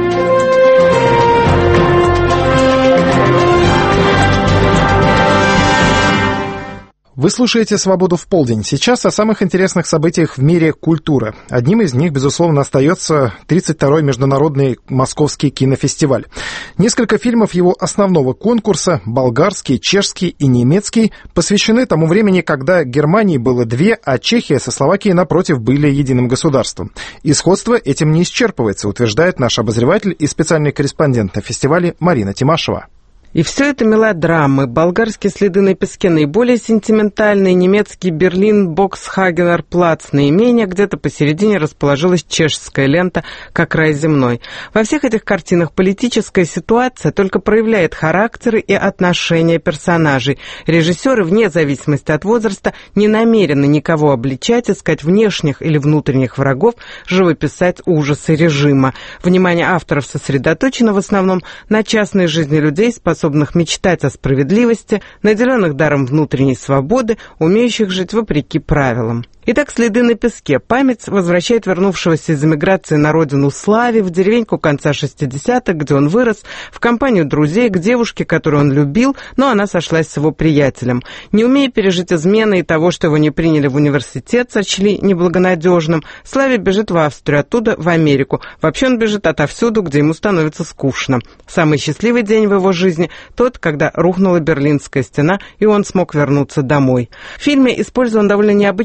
Вы слушаете «Свободу в полдень». Сейчас о самых интересных событиях в мире культуры. Одним из них, безусловно, остается 32-й международный Московский кинофестиваль. Несколько фильмов его основного конкурса, болгарский, чешский и немецкий, посвящены тому времени, когда Германии было 2, а Чехия со Словакией, напротив, были единым государством. И сходство этим не исчерпывается, утверждает наш обозреватель и специальный корреспондент на фестивале Марина Тимашева. И все это мелодрамы, болгарские следы на песке наиболее сентиментальные, немецкий Берлин, Боксхагенер плац наименее, где-то посередине расположилась чешская лента «Как рай земной». Во всех этих картинах политическая ситуация только проявляет характеры и отношения персонажей. Режиссеры, вне зависимости от возраста, не намерены никого обличать, искать внешних или внутренних врагов, живописать ужасы режима. Внимание авторов сосредоточено в основном на частной жизни людей, способных мечтать о справедливости, наделенных даром внутренней свободы, умеющих жить вопреки правилам. Итак, следы на песке. Память возвращает вернувшегося из эмиграции на родину Слави в деревеньку конца 60-х, где он вырос, в компанию друзей, к девушке, которую он любил, но она сошлась с его приятелем. Не умея пережить измены и того, что его не приняли в университет, сочли неблагонадежным, Славе бежит в Австрию, оттуда в Америку. Вообще он бежит отовсюду, где ему становится скучно. Самый счастливый день в его жизни – тот, когда рухнула Берлинская стена, и он смог вернуться домой. В фильме использован довольно необычный изображение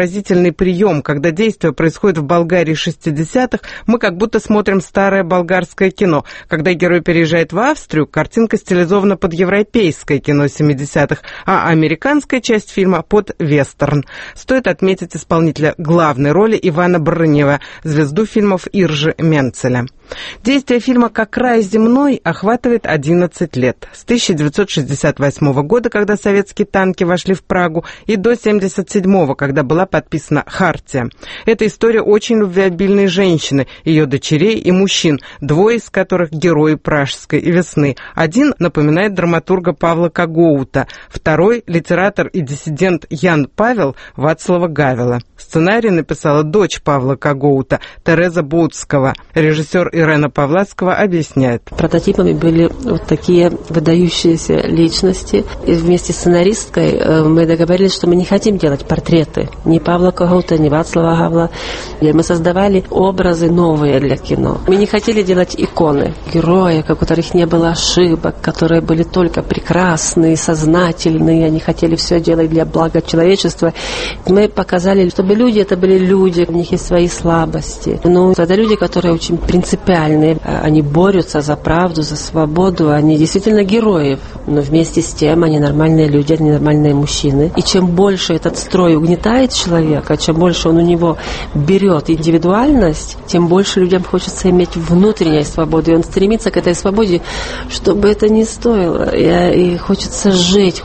поразительный прием. Когда действие происходит в Болгарии 60-х, мы как будто смотрим старое болгарское кино. Когда герой переезжает в Австрию, картинка стилизована под европейское кино 70-х, а американская часть фильма под вестерн. Стоит отметить исполнителя главной роли Ивана Брынева, звезду фильмов Иржи Менцеля. Действие фильма «Как рай земной» охватывает 11 лет. С 1968 года, когда советские танки вошли в Прагу, и до 1977, когда была подписана Хартия. Это история очень любвеобильной женщины, ее дочерей и мужчин, двое из которых герои Пражской весны. Один напоминает драматурга Павла Когоута, второй — литератор и диссидент Ян Павел Вацлава Гавела. Сценарий написала дочь Павла Когоута, Тереза Боутского. Режиссер Ирена Павлацкого объясняет. Прототипами были вот такие выдающиеся личности. И вместе с сценаристкой мы договорились, что мы не хотим делать портреты ни Павла Когоута, ни Вацлава Гавела. И мы создавали образы новые для кино. Мы не хотели делать иконы, герои, у которых не было ошибок, которые были только прекрасные, сознательные. Они хотели все делать для блага человечества. Мы показали, чтобы люди это были люди, у них есть свои слабости. Но это люди, которые очень принципиальные. Они борются за правду, за свободу. Они действительно герои. Но вместе с тем они нормальные люди, они нормальные мужчины. И чем больше этот строй угнетает человека, чем больше он у него берет индивидуальность, тем больше людям хочется иметь внутреннюю свободу. И он стремится к этой свободе, чтобы это не стоило. И хочется жить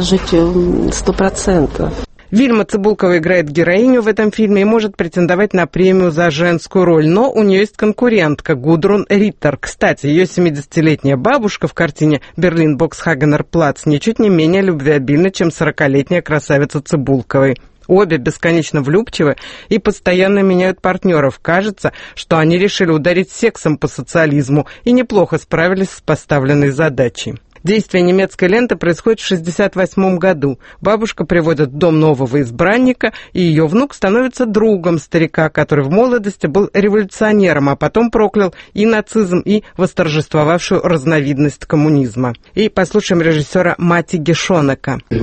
100%. Вильма Цыбулкова играет героиню в этом фильме и может претендовать на премию за женскую роль, но у нее есть конкурентка Гудрун Риттер. Кстати, ее 70-летняя бабушка в картине «Берлин Боксхагенер Плац» ничуть не менее любвеобильна, чем 40-летняя красавица Цыбулковой. Обе бесконечно влюбчивы и постоянно меняют партнеров. Кажется, что они решили ударить сексом по социализму и неплохо справились с поставленной задачей. Действие немецкой ленты происходит в 1968 году. Бабушка приводит в дом нового избранника, и ее внук становится другом старика, который в молодости был революционером, а потом проклял и нацизм, и восторжествовавшую разновидность коммунизма. И послушаем режиссера Мати Гешонека. В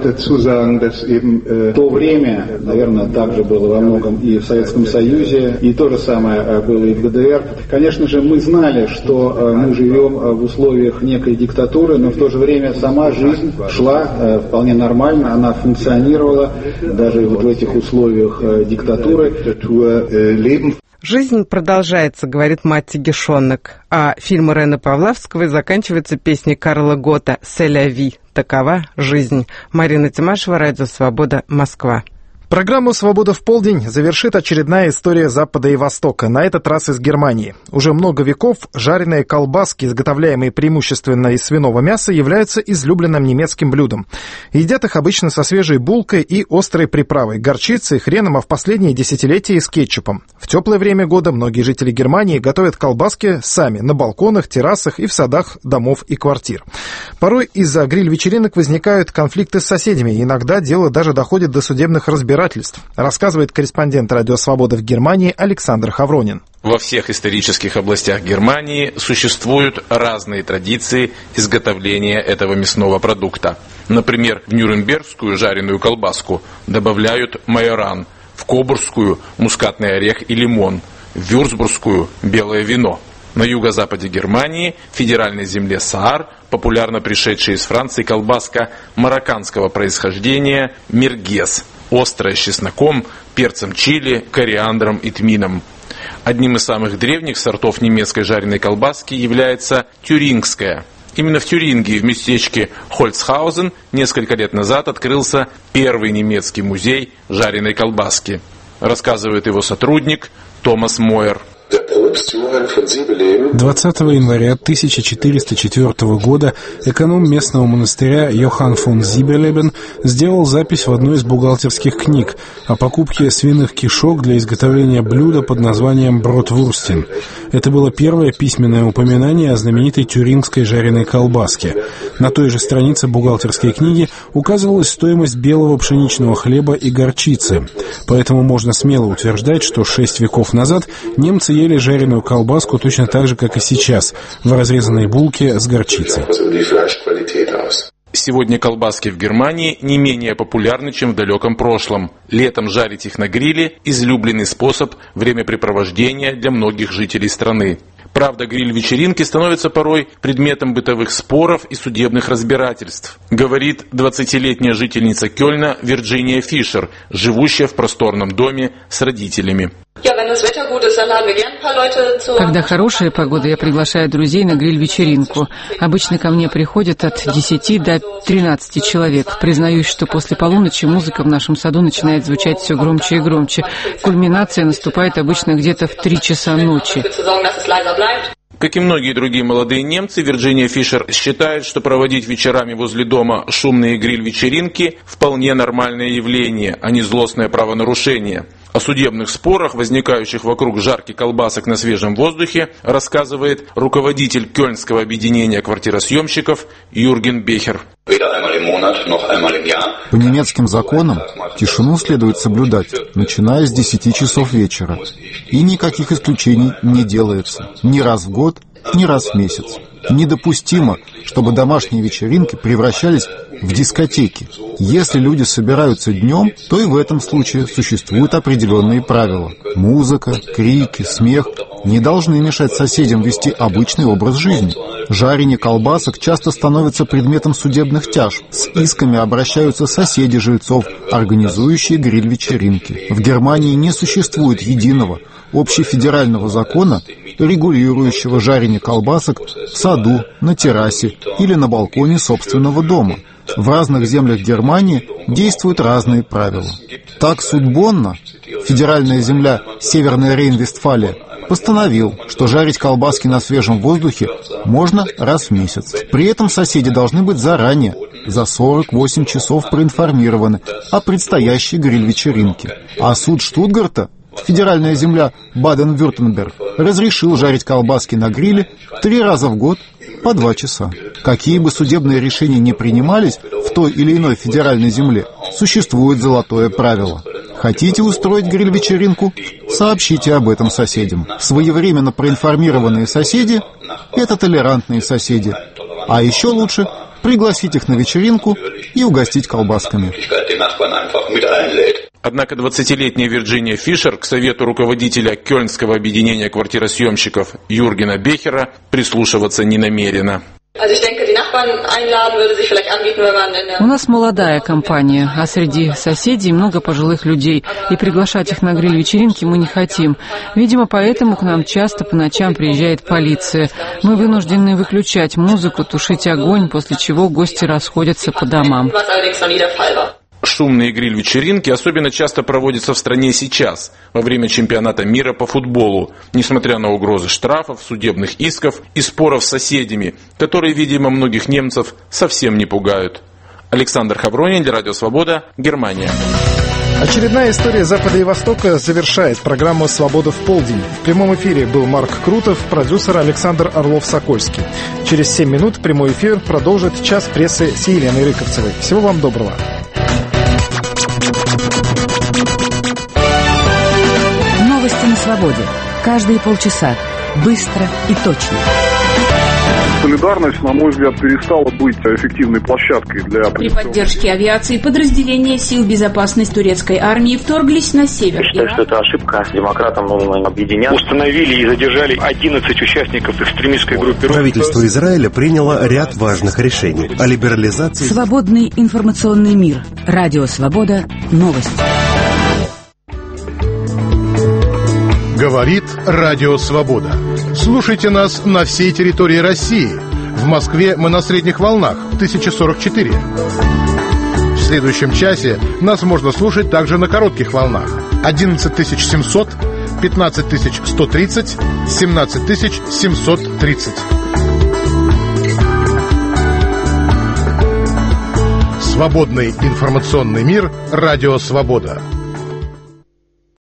то время, наверное, также было во многом и в Советском Союзе, и то же самое было и в ГДР. Конечно же, мы знали, что мы живем в условиях некой диктатуры, но в то же время сама жизнь шла вполне нормально, она функционировала даже вот в этих условиях диктатуры. Жизнь продолжается, говорит Матти Гешонек, а фильм Ирены Павловской заканчивается песней Карла Гота «C'est la vie». Такова жизнь. Марина Тимашева, Радио Свобода, Москва. Программу «Свобода в полдень» завершит очередная история Запада и Востока, на этот раз из Германии. Уже много веков жареные колбаски, изготовляемые преимущественно из свиного мяса, являются излюбленным немецким блюдом. Едят их обычно со свежей булкой и острой приправой, горчицей, хреном, а в последние десятилетия и с кетчупом. В теплое время года многие жители Германии готовят колбаски сами на балконах, террасах и в садах домов и квартир. Порой из-за гриль-вечеринок возникают конфликты с соседями, иногда дело даже доходит до судебных разбирательств, рассказывает корреспондент «Радио Свобода» в Германии Александр Хавронин. Во всех исторических областях Германии существуют разные традиции изготовления этого мясного продукта. Например, в нюрнбергскую жареную колбаску добавляют майоран, в кобурскую – мускатный орех и лимон, в вюрцбургскую – белое вино. На юго-западе Германии, в федеральной земле Саар, популярно пришедшая из Франции колбаска марокканского происхождения миргес, острая с чесноком, перцем чили, кориандром и тмином. Одним из самых древних сортов немецкой жареной колбаски является тюрингская. Именно в Тюрингии, в местечке Хольцхаузен, несколько лет назад открылся первый немецкий музей жареной колбаски. Рассказывает его сотрудник Томас Мойер. 20 января 1404 года эконом местного монастыря Йохан фон Зиберлебен сделал запись в одной из бухгалтерских книг о покупке свиных кишок для изготовления блюда под названием бротвурстен. Это было первое письменное упоминание о знаменитой тюрингской жареной колбаске. На той же странице бухгалтерской книги указывалась стоимость белого пшеничного хлеба и горчицы. Поэтому можно смело утверждать, что 6 веков назад немцы ели жареную колбаску точно так же, как и сейчас, в разрезанной булке с горчицей. Сегодня колбаски в Германии не менее популярны, чем в далеком прошлом. Летом жарить их на гриле – излюбленный способ времяпрепровождения для многих жителей страны. Правда, гриль-вечеринки становятся порой предметом бытовых споров и судебных разбирательств, говорит 20-летняя жительница Кёльна Вирджиния Фишер, живущая в просторном доме с родителями. Когда хорошая погода, я приглашаю друзей на гриль-вечеринку. Обычно ко мне приходят от 10 до 13 человек. Признаюсь, что после полуночи музыка в нашем саду начинает звучать все громче и громче. Кульминация наступает обычно где-то в 3 часа ночи. Как и многие другие молодые немцы, Вирджиния Фишер считает, что проводить вечерами возле дома шумные гриль-вечеринки – вполне нормальное явление, а не злостное правонарушение. О судебных спорах, возникающих вокруг жарки колбасок на свежем воздухе, рассказывает руководитель Кёльнского объединения квартиросъемщиков Юрген Бехер. По немецким законам тишину следует соблюдать, начиная с 10 часов вечера. И никаких исключений не делается. Ни раз в год, ни раз в месяц. Недопустимо, чтобы домашние вечеринки превращались в дискотеки. Если люди собираются днем, то и в этом случае существуют определенные правила. Музыка, крики, смех не должны мешать соседям вести обычный образ жизни. Жарение колбасок часто становится предметом судебных тяжб. С исками обращаются соседи жильцов, организующие гриль-вечеринки. В Германии не существует единого общефедерального закона, регулирующего жарение колбасок в саду, на террасе или на балконе собственного дома. В разных землях Германии действуют разные правила. Так суд Бонна, федеральная земля Северная Рейн-Вестфалия, постановил, что жарить колбаски на свежем воздухе можно раз в месяц. При этом соседи должны быть заранее, за 48 часов проинформированы о предстоящей гриль-вечеринке. А суд Штутгарта, федеральная земля Баден-Вюртемберг, разрешил жарить колбаски на гриле 3 раза в год по 2 часа. Какие бы судебные решения ни принимались в той или иной федеральной земле, существует золотое правило. Хотите устроить гриль-вечеринку? Сообщите об этом соседям. Своевременно проинформированные соседи – это толерантные соседи. А еще лучше пригласить их на вечеринку и угостить колбасками. Однако 20-летняя Вирджиния Фишер к совету руководителя Кёльнского объединения квартиросъемщиков Юргена Бехера прислушиваться не намерена. У нас молодая компания, а среди соседей много пожилых людей, и приглашать их на гриль-вечеринки мы не хотим. Видимо, поэтому к нам часто по ночам приезжает полиция. Мы вынуждены выключать музыку, тушить огонь, после чего гости расходятся по домам. Шумные гриль-вечеринки особенно часто проводятся в стране сейчас, во время чемпионата мира по футболу, несмотря на угрозы штрафов, судебных исков и споров с соседями, которые, видимо, многих немцев совсем не пугают. Александр Хавронин для Радио Свобода, Германия. Очередная история Запада и Востока завершает программу «Свобода в полдень». В прямом эфире был Марк Крутов, продюсер Александр Орлов-Сокольский. Через 7 минут прямой эфир продолжит час прессы с Еленой Рыковцевой. Всего вам доброго. Новости на свободе. Каждые полчаса. Быстро и точно. Солидарность, на мой взгляд, перестала быть эффективной площадкой для... При поддержке авиации подразделения сил безопасности турецкой армии вторглись на север. Я считаю, что это ошибка. Демократам нужно объединяться. Установили и задержали 11 участников экстремистской группировки. Правительство Израиля приняло ряд важных решений о либерализации... Свободный информационный мир. Радио Свобода. Новости. Говорит Радио Свобода. Слушайте нас на всей территории России. В Москве мы на средних волнах 1044. В следующем часе нас можно слушать также на коротких волнах 11700, 15130, 17730. Свободный информационный мир. Радио Свобода.